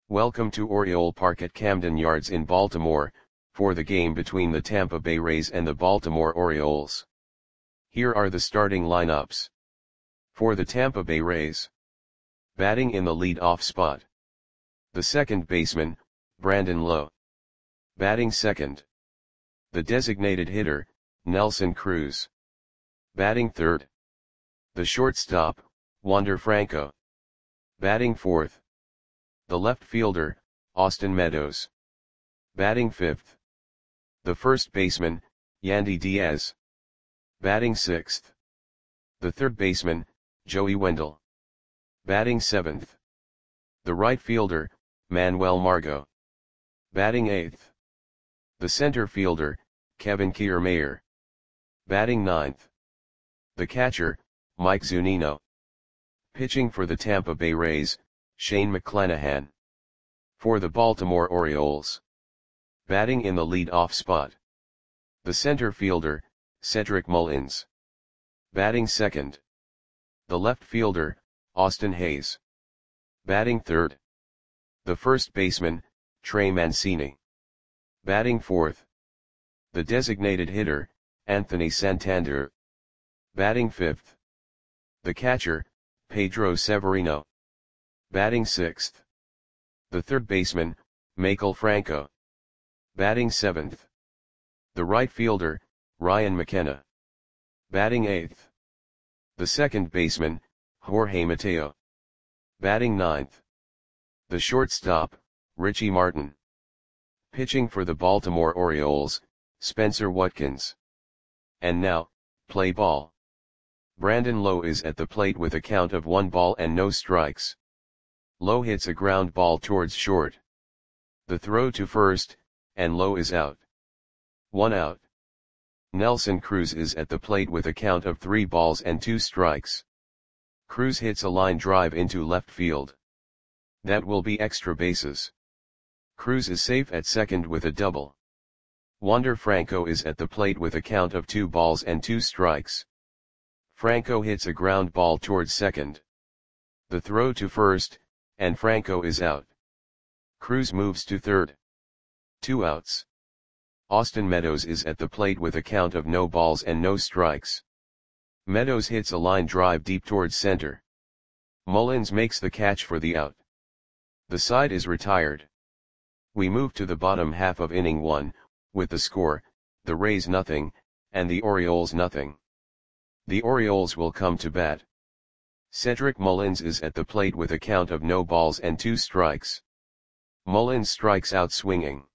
Welcome to Oriole Park at Camden Yards in Baltimore, for the game between the Tampa Bay Rays and the Baltimore Orioles. Here are the starting lineups. For the Tampa Bay Rays. Batting in the lead-off spot. The second baseman, Brandon Lowe. Batting second. The designated hitter, Nelson Cruz. Batting third. The shortstop, Wander Franco. Batting fourth. The left fielder, Austin Meadows. Batting fifth. The first baseman, Yandy Diaz. Batting sixth. The third baseman, Joey Wendle. Batting seventh. The right fielder, Manuel Margot. Batting eighth. The center fielder, Kevin Kiermaier. Batting ninth. The catcher, Mike Zunino. Pitching for the Tampa Bay Rays, Shane McClanahan. For the Baltimore Orioles. Batting in the lead-off spot. The center fielder, Cedric Mullins. Batting second. The left fielder, Austin Hays. Batting third. The first baseman, Trey Mancini. Batting fourth. The designated hitter, Anthony Santander. Batting fifth. The catcher, Pedro Severino. Batting sixth. The third baseman, Michael Franco. Batting seventh. The right fielder, Ryan McKenna. Batting eighth. The second baseman, Jorge Mateo. Batting ninth. The shortstop, Richie Martin. Pitching for the Baltimore Orioles, Spencer Watkins. And now, play ball. Brandon Lowe is at the plate with a count of 1 ball and no strikes. Lowe hits a ground ball towards short. The throw to first, and Lowe is out. 1 out. Nelson Cruz is at the plate with a count of 3 balls and 2 strikes. Cruz hits a line drive into left field. That will be extra bases. Cruz is safe at second with a double. Wander Franco is at the plate with a count of 2 balls and 2 strikes. Franco hits a ground ball towards second. The throw to first, and Franco is out. Cruz moves to third. 2 outs. Austin Meadows is at the plate with a count of no balls and no strikes. Meadows hits a line drive deep towards center. Mullins makes the catch for the out. The side is retired. We move to the bottom half of inning 1, with the score, the Rays nothing, and the Orioles nothing. The Orioles will come to bat. Cedric Mullins is at the plate with a count of no balls and 2 strikes. Mullins strikes out swinging.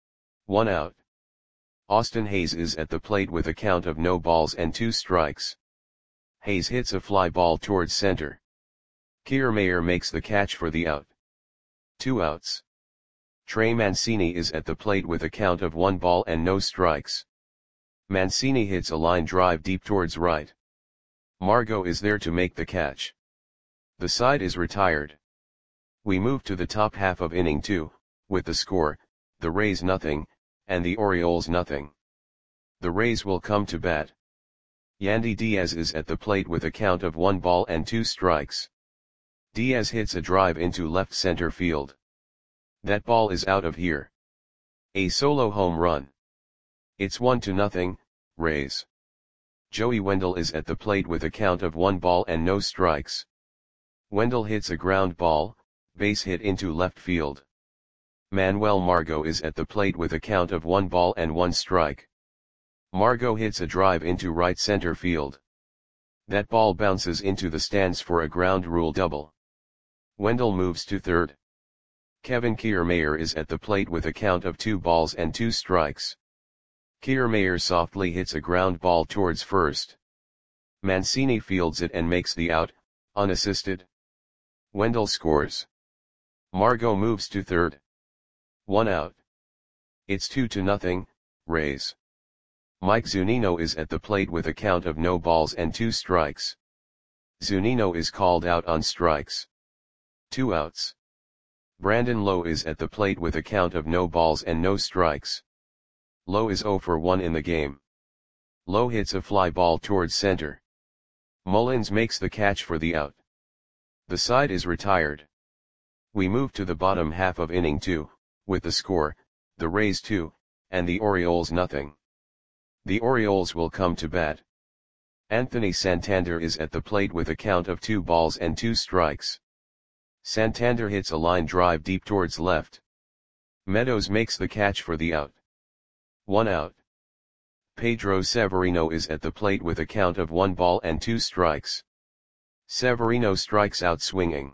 1 out. Austin Hays is at the plate with a count of no balls and 2 strikes. Hays hits a fly ball towards center. Kiermaier makes the catch for the out. 2 outs. Trey Mancini is at the plate with a count of 1 ball and no strikes. Mancini hits a line drive deep towards right. Margot is there to make the catch. The side is retired. We move to the top half of inning 2, with the score, the Rays nothing, and the Orioles nothing. The Rays will come to bat. Yandy Diaz is at the plate with a count of 1 ball and 2 strikes. Diaz hits a drive into left center field. That ball is out of here. A solo home run. It's 1-0, Rays. Joey Wendle is at the plate with a count of 1 ball and no strikes. Wendle hits a ground ball, base hit into left field. Manuel Margot is at the plate with a count of 1 ball and 1 strike. Margot hits a drive into right center field. That ball bounces into the stands for a ground rule double. Wendle moves to third. Kevin Kiermaier is at the plate with a count of 2 balls and 2 strikes. Kiermaier softly hits a ground ball towards first. Mancini fields it and makes the out, unassisted. Wendle scores. Margot moves to third. 1 out. It's 2-0, Rays. Mike Zunino is at the plate with a count of no balls and 2 strikes. Zunino is called out on strikes. 2 outs. Brandon Lowe is at the plate with a count of no balls and no strikes. Lowe is 0 for 1 in the game. Lowe hits a fly ball towards center. Mullins makes the catch for the out. The side is retired. We move to the bottom half of inning 2, with the score, the Rays 2, and the Orioles nothing. The Orioles will come to bat. Anthony Santander is at the plate with a count of 2 balls and 2 strikes. Santander hits a line drive deep towards left. Meadows makes the catch for the out. 1 out. Pedro Severino is at the plate with a count of 1 ball and 2 strikes. Severino strikes out swinging.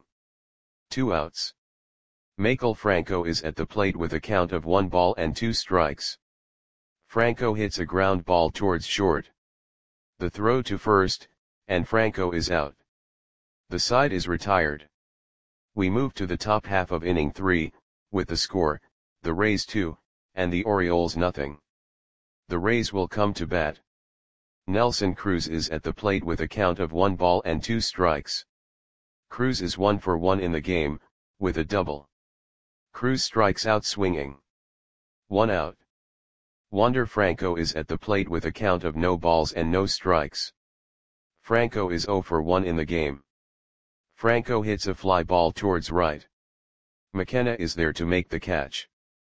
2 outs. Maikel Franco is at the plate with a count of 1 ball and 2 strikes. Franco hits a ground ball towards short. The throw to first, and Franco is out. The side is retired. We move to the top half of inning 3, with the score, the Rays 2, and the Orioles nothing. The Rays will come to bat. Nelson Cruz is at the plate with a count of 1 ball and 2 strikes. Cruz is 1 for 1 in the game, with a double. Cruz strikes out swinging. 1 out. Wander Franco is at the plate with a count of no balls and no strikes. Franco is 0 for 1 in the game. Franco hits a fly ball towards right. McKenna is there to make the catch.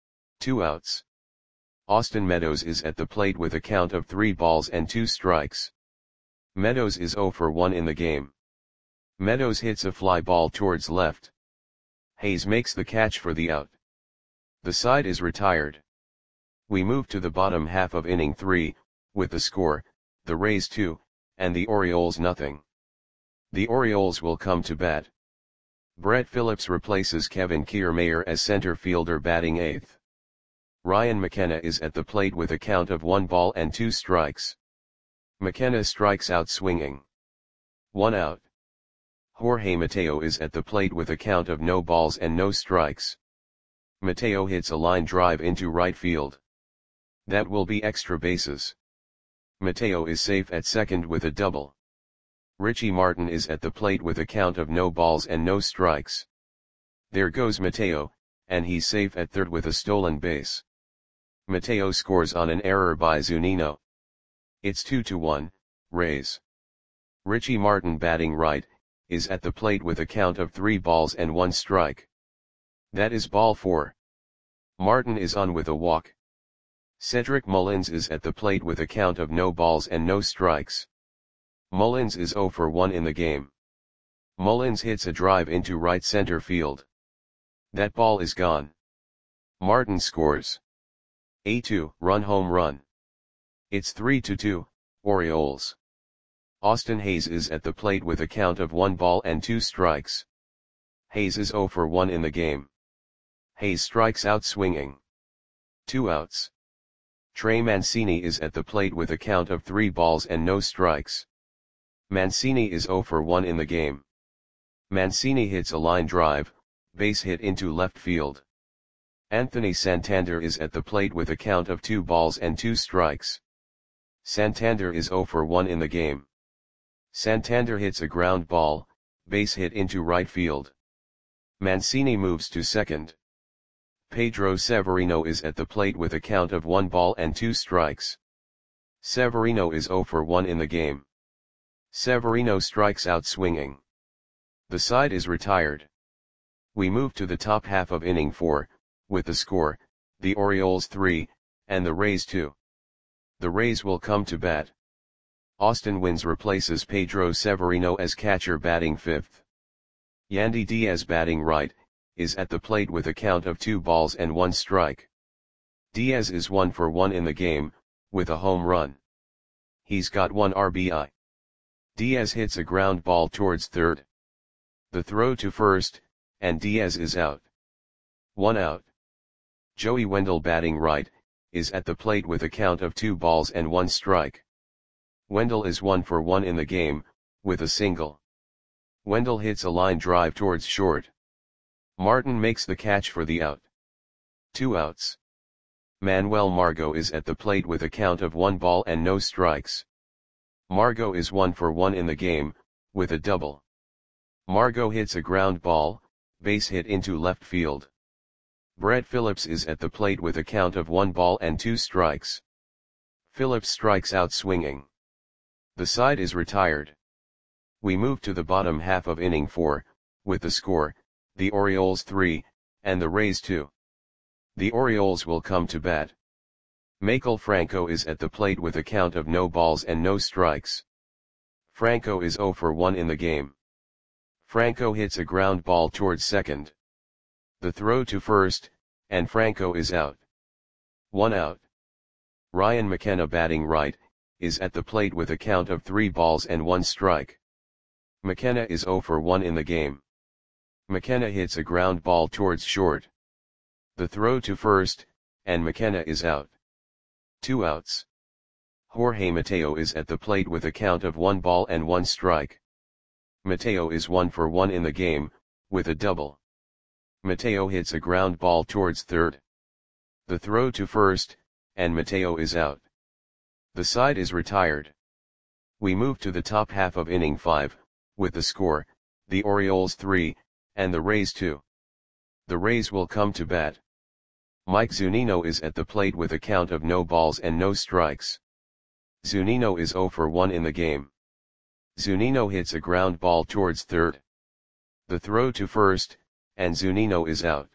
2 outs. Austin Meadows is at the plate with a count of 3 balls and 2 strikes. Meadows is 0 for 1 in the game. Meadows hits a fly ball towards left. Hayes makes the catch for the out. The side is retired. We move to the bottom half of inning 3, with the score, the Rays 2, and the Orioles nothing. The Orioles will come to bat. Brett Phillips replaces Kevin Kiermaier as center fielder batting 8th. Ryan McKenna is at the plate with a count of 1 ball and 2 strikes. McKenna strikes out swinging. 1 out. Jorge Mateo is at the plate with a count of no balls and no strikes. Mateo hits a line drive into right field. That will be extra bases. Mateo is safe at second with a double. Richie Martin is at the plate with a count of no balls and no strikes. There goes Mateo, and he's safe at third with a stolen base. Mateo scores on an error by Zunino. It's 2-1, Rays. Richie Martin batting right, is at the plate with a count of 3 balls and 1 strike. That is ball 4. Martin is on with a walk. Cedric Mullins is at the plate with a count of no balls and no strikes. Mullins is 0 for 1 in the game. Mullins hits a drive into right center field. That ball is gone. Martin scores a 2-run home run. It's 3-2, Orioles. Austin Hayes is at the plate with a count of 1 ball and 2 strikes. Hayes is 0 for 1 in the game. Hayes strikes out swinging. 2 outs. Trey Mancini is at the plate with a count of 3 balls and no strikes. Mancini is 0 for 1 in the game. Mancini hits a line drive, base hit into left field. Anthony Santander is at the plate with a count of 2 balls and 2 strikes. Santander is 0 for 1 in the game. Santander hits a ground ball, base hit into right field. Mancini moves to second. Pedro Severino is at the plate with a count of 1 ball and 2 strikes. Severino is 0 for 1 in the game. Severino strikes out swinging. The side is retired. We move to the top half of inning 4, with the score, the Orioles 3, and the Rays 2. The Rays will come to bat. Austin Wynns replaces Pedro Severino as catcher batting 5th. Yandy Diaz batting right, is at the plate with a count of 2 balls and 1 strike. Diaz is 1 for 1 in the game, with a home run. He's got 1 RBI. Diaz hits a ground ball towards third. The throw to first, and Diaz is out. 1 out. Joey Wendell batting right, is at the plate with a count of 2 balls and 1 strike. Wendell is 1 for 1 in the game, with a single. Wendell hits a line drive towards short. Martin makes the catch for the out. 2 outs. Manuel Margot is at the plate with a count of 1 ball and no strikes. Margot is 1 for 1 in the game, with a double. Margot hits a ground ball, base hit into left field. Brett Phillips is at the plate with a count of 1 ball and 2 strikes. Phillips strikes out swinging. The side is retired. We move to the bottom half of inning 4, with the score, the Orioles 3, and the Rays 2. The Orioles will come to bat. Maikel Franco is at the plate with a count of no balls and no strikes. Franco is 0 for 1 in the game. Franco hits a ground ball towards second. The throw to first, and Franco is out. 1 out. Ryan McKenna, batting right, is at the plate with a count of 3 balls and 1 strike. McKenna is 0 for 1 in the game. McKenna hits a ground ball towards short. The throw to first, and McKenna is out. 2 outs. Jorge Mateo is at the plate with a count of 1 ball and 1 strike. Mateo is 1 for 1 in the game, with a double. Mateo hits a ground ball towards third. The throw to first, and Mateo is out. The side is retired. We move to the top half of inning 5, with the score, the Orioles 3, and the Rays 2. The Rays will come to bat. Mike Zunino is at the plate with a count of no balls and no strikes. Zunino is 0 for 1 in the game. Zunino hits a ground ball towards third. The throw to first, and Zunino is out.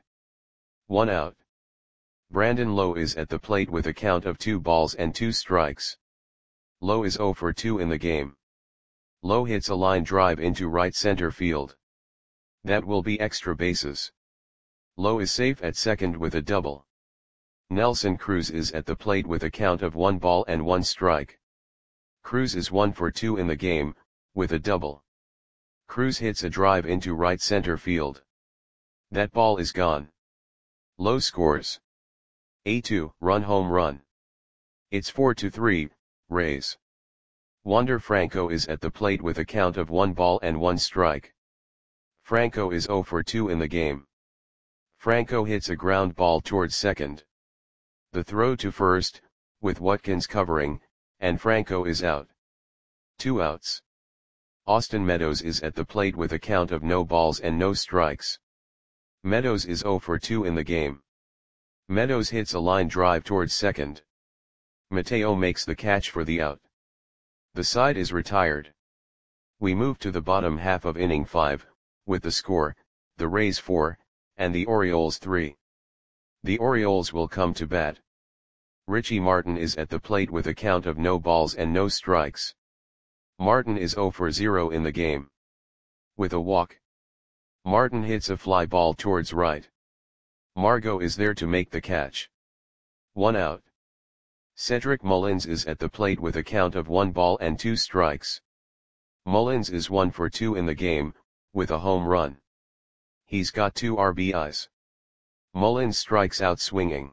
1 out. Brandon Lowe is at the plate with a count of 2 balls and 2 strikes. Lowe is 0 for 2 in the game. Lowe hits a line drive into right center field. That will be extra bases. Lowe is safe at second with a double. Nelson Cruz is at the plate with a count of 1 ball and 1 strike. Cruz is 1 for 2 in the game, with a double. Cruz hits a drive into right center field. That ball is gone. Lowe scores a 2-run home run. It's 4-3, Rays. Wander Franco is at the plate with a count of 1 ball and 1 strike. Franco is 0 for 2 in the game. Franco hits a ground ball towards second. The throw to first, with Watkins covering, and Franco is out. 2 outs. Austin Meadows is at the plate with a count of no balls and no strikes. Meadows is 0 for 2 in the game. Meadows hits a line drive towards second. Mateo makes the catch for the out. The side is retired. We move to the bottom half of inning 5, with the score, the Rays 4, and the Orioles 3. The Orioles will come to bat. Richie Martin is at the plate with a count of no balls and no strikes. Martin is 0 for 0 in the game. With a walk. Martin hits a fly ball towards right. Margot is there to make the catch. 1 out. Cedric Mullins is at the plate with a count of 1 ball and 2 strikes. Mullins is 1 for 2 in the game, with a home run. He's got 2 RBIs. Mullins strikes out swinging.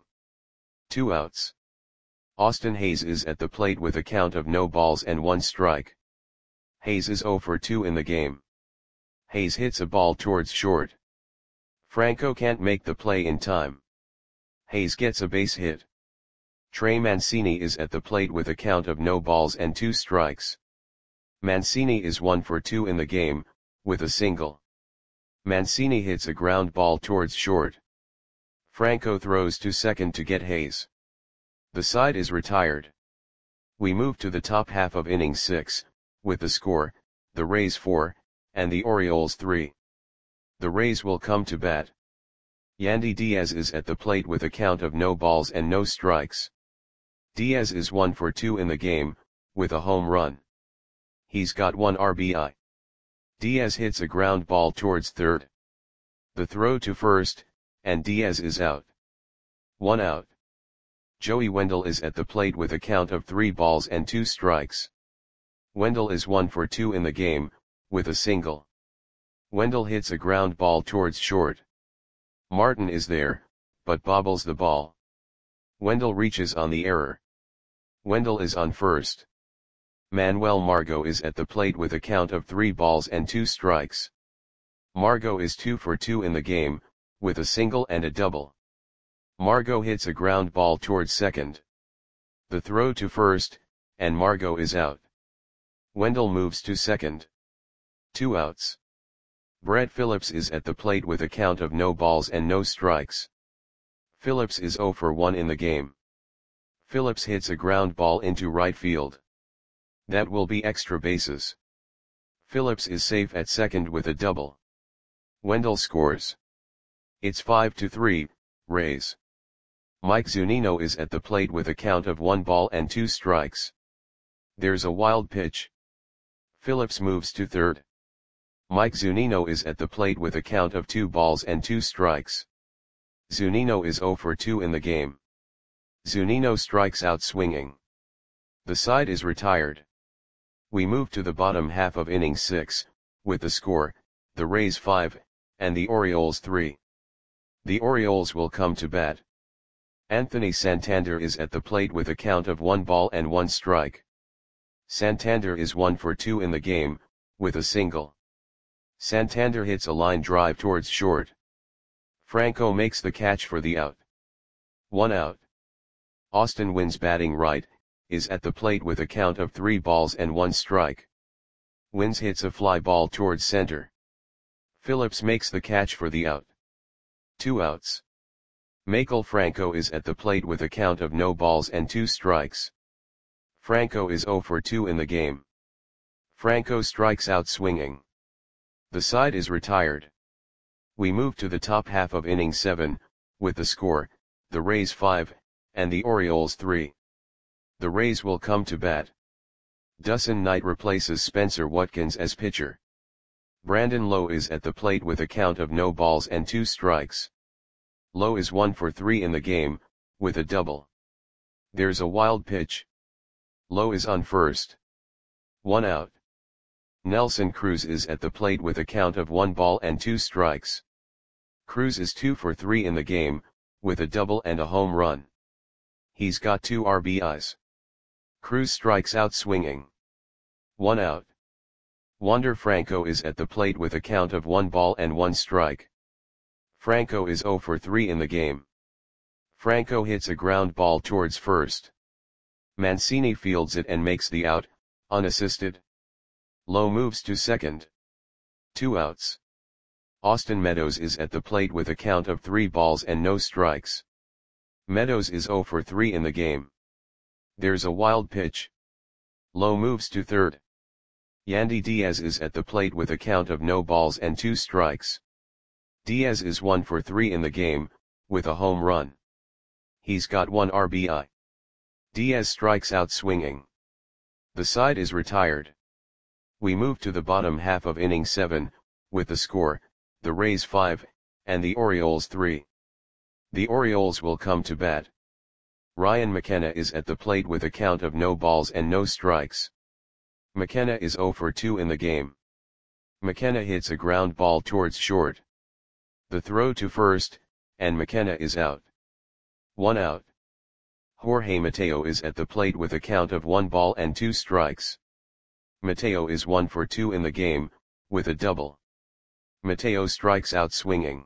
2 outs. Austin Hayes is at the plate with a count of no balls and 1 strike. Hayes is 0 for 2 in the game. Hayes hits a ball towards short. Franco can't make the play in time. Hayes gets a base hit. Trey Mancini is at the plate with a count of no balls and 2 strikes. Mancini is 1 for 2 in the game, with a single. Mancini hits a ground ball towards short. Franco throws to second to get Hayes. The side is retired. We move to the top half of inning 6, with the score, the Rays 4, and the Orioles 3. The Rays will come to bat. Yandy Diaz is at the plate with a count of no balls and no strikes. Diaz is 1 for 2 in the game, with a home run. He's got 1 RBI. Diaz hits a ground ball towards third. The throw to first, and Diaz is out. 1 out. Joey Wendell is at the plate with a count of 3 balls and 2 strikes. Wendell is 1 for 2 in the game, with a single. Wendell hits a ground ball towards short. Martin is there, but bobbles the ball. Wendell reaches on the error. Wendell is on first. Manuel Margot is at the plate with a count of 3 balls and 2 strikes. Margot is 2 for 2 in the game, with a single and a double. Margot hits a ground ball towards second. The throw to first, and Margot is out. Wendell moves to second. 2 outs. Brett Phillips is at the plate with a count of no balls and no strikes. Phillips is 0 for 1 in the game. Phillips hits a ground ball into right field. That will be extra bases. Phillips is safe at second with a double. Wendell scores It's 5-3, Rays. Mike Zunino is at the plate with a count of 1 ball and 2 strikes. There's a wild pitch. Phillips moves to third. Mike Zunino is at the plate with a count of 2 balls and 2 strikes. Zunino is 0 for 2 in the game. Zunino strikes out swinging. The side is retired. We move to the bottom half of inning 6, with the score, the Rays 5, and the Orioles 3. The Orioles will come to bat. Anthony Santander is at the plate with a count of 1 ball and 1 strike. Santander is 1 for 2 in the game, with a single. Santander hits a line drive towards short. Franco makes the catch for the out. 1 out. Austin Wynns, batting right, is at the plate with a count of 3 balls and 1 strike. Wynns hits a fly ball towards center. Phillips makes the catch for the out. 2 outs. Maikel Franco is at the plate with a count of no balls and 2 strikes. Franco is 0 for 2 in the game. Franco strikes out swinging. The side is retired. We move to the top half of inning 7, with the score, the Rays 5, and the Orioles 3. The Rays will come to bat. Dustin Knight replaces Spencer Watkins as pitcher. Brandon Lowe is at the plate with a count of no balls and 2 strikes. Lowe is 1 for 3 in the game, with a double. There's a wild pitch. Lowe is on first. 1 out. Nelson Cruz is at the plate with a count of 1 ball and 2 strikes. Cruz is 2 for 3 in the game, with a double and a home run. He's got 2 RBIs. Cruz strikes out swinging. 1 out. Wander Franco is at the plate with a count of 1 ball and 1 strike. Franco is 0 for 3 in the game. Franco hits a ground ball towards first. Mancini fields it and makes the out, unassisted. Lowe moves to second. 2 outs. Austin Meadows is at the plate with a count of 3 balls and no strikes. Meadows is 0 for 3 in the game. There's a wild pitch. Lowe moves to third. Yandy Diaz is at the plate with a count of no balls and 2 strikes. Diaz is 1 for 3 in the game, with a home run. He's got 1 RBI. Diaz strikes out swinging. The side is retired. We move to the bottom half of inning 7, with the score, the Rays 5, and the Orioles 3. The Orioles will come to bat. Ryan McKenna is at the plate with a count of no balls and no strikes. McKenna is 0 for 2 in the game. McKenna hits a ground ball towards short. The throw to first, and McKenna is out. 1 out. Jorge Mateo is at the plate with a count of 1 ball and 2 strikes. Mateo is 1 for 2 in the game, with a double. Mateo strikes out swinging.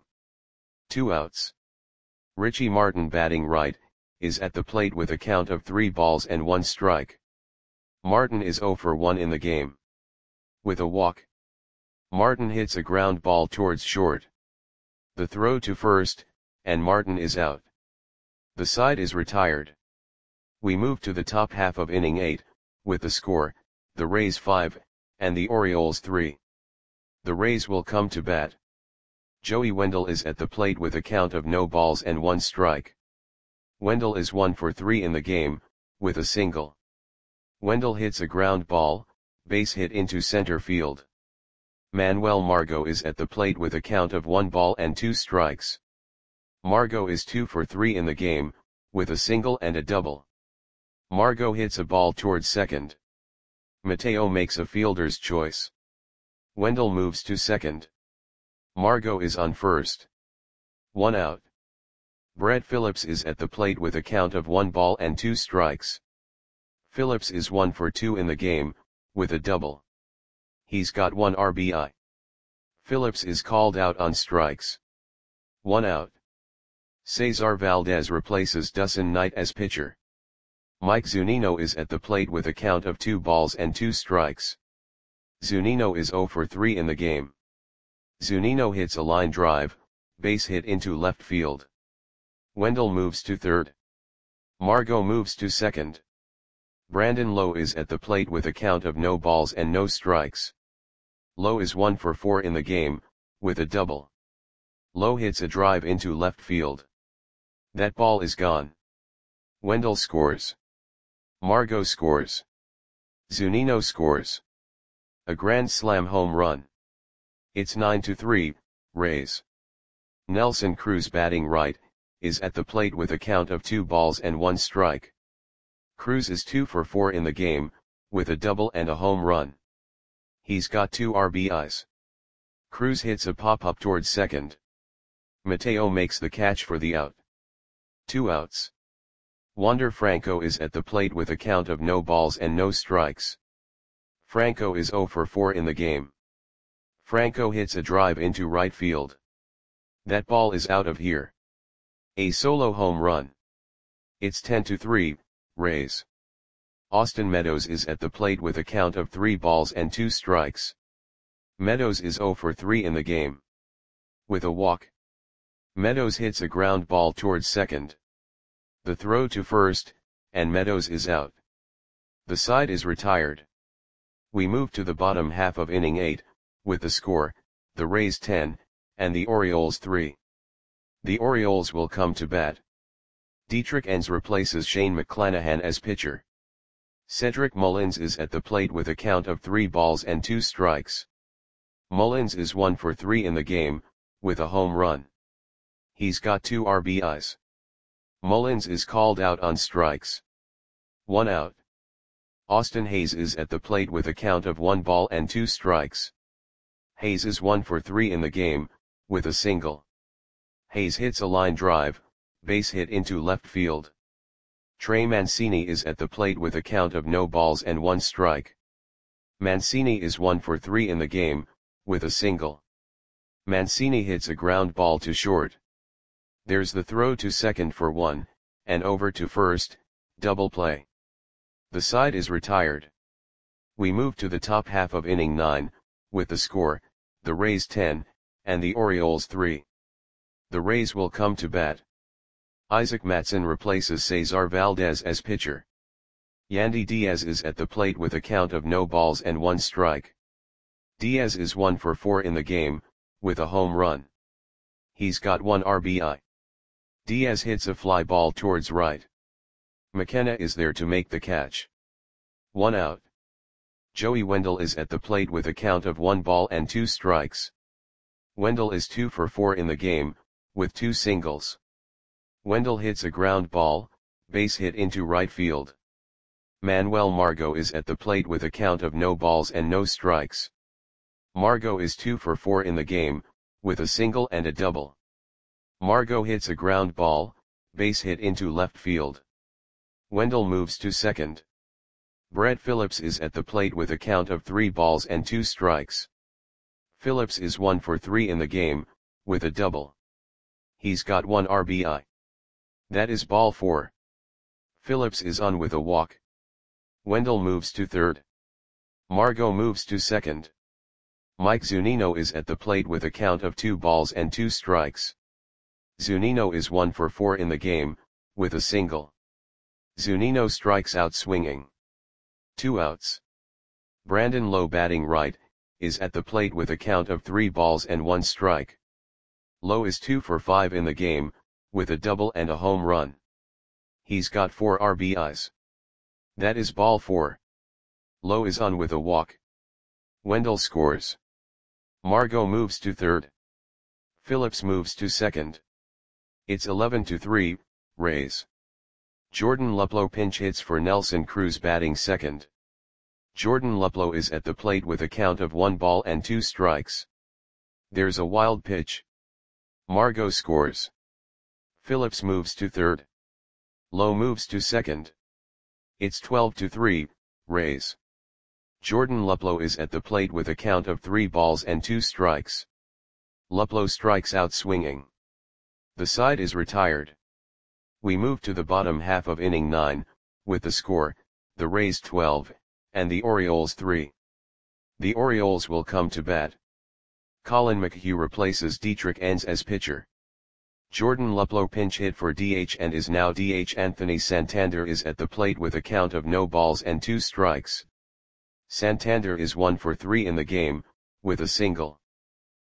2 outs. Richie Martin, batting right, is at the plate with a count of 3 balls and 1 strike. Martin is 0 for 1 in the game. With a walk. Martin hits a ground ball towards short. The throw to first, and Martin is out. The side is retired. We move to the top half of inning 8, with the score, the Rays 5, and the Orioles 3. The Rays will come to bat. Joey Wendell is at the plate with a count of no balls and 1 strike. Wendell is 1 for 3 in the game, with a single. Wendell hits a ground ball, base hit into center field. Manuel Margot is at the plate with a count of 1 ball and 2 strikes. Margot is 2 for 3 in the game, with a single and a double. Margot hits a ball towards second. Mateo makes a fielder's choice. Wendell moves to second. Margot is on first. 1 out. Brett Phillips is at the plate with a count of 1 ball and 2 strikes. Phillips is 1 for 2 in the game, with a double. He's got 1 RBI. Phillips is called out on strikes. 1 out. Cesar Valdez replaces Dustin Knight as pitcher. Mike Zunino is at the plate with a count of 2 balls and 2 strikes. Zunino is 0 for 3 in the game. Zunino hits a line drive, base hit into left field. Wendell moves to third. Margot moves to second. Brandon Lowe is at the plate with a count of no balls and no strikes. Lowe is 1 for 4 in the game, with a double. Lowe hits a drive into left field. That ball is gone. Wendell scores. Margot scores. Zunino scores. A grand slam home run. It's 9-3, Rays. Nelson Cruz, batting right, is at the plate with a count of 2 balls and 1 strike. Cruz is 2 for 4 in the game, with a double and a home run. He's got 2 RBIs. Cruz hits a pop-up towards second. Mateo makes the catch for the out. 2 outs. Wander Franco is at the plate with a count of no balls and no strikes. Franco is 0 for 4 in the game. Franco hits a drive into right field. That ball is out of here. A solo home run. It's 10-3, Rays. Austin Meadows is at the plate with a count of 3 balls and 2 strikes. Meadows is 0 for 3 in the game. With a walk. Meadows hits a ground ball towards second. The throw to first, and Meadows is out. The side is retired. We move to the bottom half of inning 8, with the score, the Rays 10, and the Orioles 3. The Orioles will come to bat. Dietrich Enns replaces Shane McClanahan as pitcher. Cedric Mullins is at the plate with a count of 3 balls and 2 strikes. Mullins is 1 for 3 in the game, with a home run. He's got 2 RBIs. Mullins is called out on strikes. 1 out. Austin Hayes is at the plate with a count of 1 ball and 2 strikes. Hayes is 1 for 3 in the game, with a single. Hayes hits a line drive, base hit into left field. Trey Mancini is at the plate with a count of no balls and 1 strike. Mancini is 1 for 3 in the game, with a single. Mancini hits a ground ball to short. There's the throw to second for 1, and over to first, double play. The side is retired. We move to the top half of inning 9, with the score, the Rays 10, and the Orioles 3. The Rays will come to bat. Isaac Matson replaces Cesar Valdez as pitcher. Yandy Diaz is at the plate with a count of no balls and 1 strike. Diaz is 1 for 4 in the game, with a home run. He's got 1 RBI. Diaz hits a fly ball towards right. McKenna is there to make the catch. 1 out. Joey Wendell is at the plate with a count of 1 ball and 2 strikes. Wendell is 2 for 4 in the game, with 2 singles. Wendell hits a ground ball, base hit into right field. Manuel Margot is at the plate with a count of no balls and no strikes. Margot is 2 for 4 in the game, with a single and a double. Margot hits a ground ball, base hit into left field. Wendell moves to second. Brett Phillips is at the plate with a count of 3 balls and 2 strikes. Phillips is 1 for 3 in the game, with a double. He's got 1 RBI. That is ball 4. Phillips is on with a walk. Wendell moves to third. Margot moves to second. Mike Zunino is at the plate with a count of 2 balls and 2 strikes. Zunino is 1 for 4 in the game, with a single. Zunino strikes out swinging. 2 outs. Brandon Lowe, batting right, is at the plate with a count of 3 balls and 1 strike. Lowe is 2 for 5 in the game, with a double and a home run. He's got 4 RBIs. That is ball 4. Lowe is on with a walk. Wendell scores. Margot moves to third. Phillips moves to second. It's 11-3, Rays. Jordan Luplow pinch hits for Nelson Cruz, batting second. Jordan Luplow is at the plate with a count of 1 ball and 2 strikes. There's a wild pitch. Margot scores. Phillips moves to third. Lowe moves to second. It's 12-3, Rays. Jordan Luplow is at the plate with a count of 3 balls and 2 strikes. Luplow strikes out swinging. The side is retired. We move to the bottom half of inning 9, with the score, the Rays 12, and the Orioles 3. The Orioles will come to bat. Colin McHugh replaces Dietrich Enns as pitcher. Jordan Luplow pinch hit for DH and is now DH. Anthony Santander is at the plate with a count of no balls and 2 strikes. Santander is 1 for 3 in the game, with a single.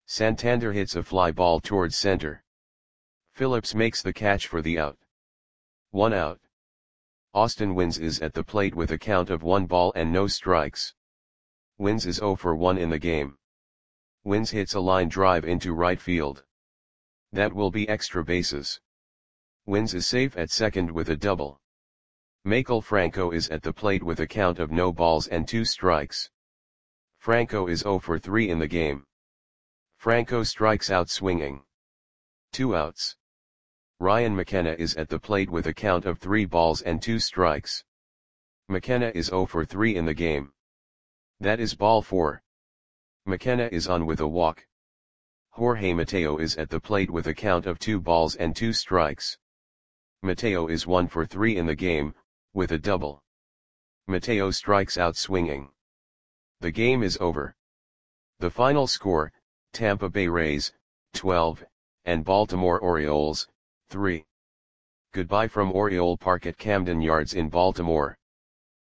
Santander hits a fly ball towards center. Phillips makes the catch for the out. 1 out. Austin Wynns is at the plate with a count of 1 ball and no strikes. Wynns is 0 for 1 in the game. Wynns hits a line drive into right field. That will be extra bases. Wynns is safe at second with a double. Maikel Franco is at the plate with a count of no balls and 2 strikes. Franco is 0 for 3 in the game. Franco strikes out swinging. 2 outs. Ryan McKenna is at the plate with a count of 3 balls and 2 strikes. McKenna is 0 for 3 in the game. That is ball 4. McKenna is on with a walk. Jorge Mateo is at the plate with a count of 2 balls and 2 strikes. Mateo is 1 for 3 in the game, with a double. Mateo strikes out swinging. The game is over. The final score, Tampa Bay Rays, 12, and Baltimore Orioles, 3. Goodbye from Oriole Park at Camden Yards in Baltimore.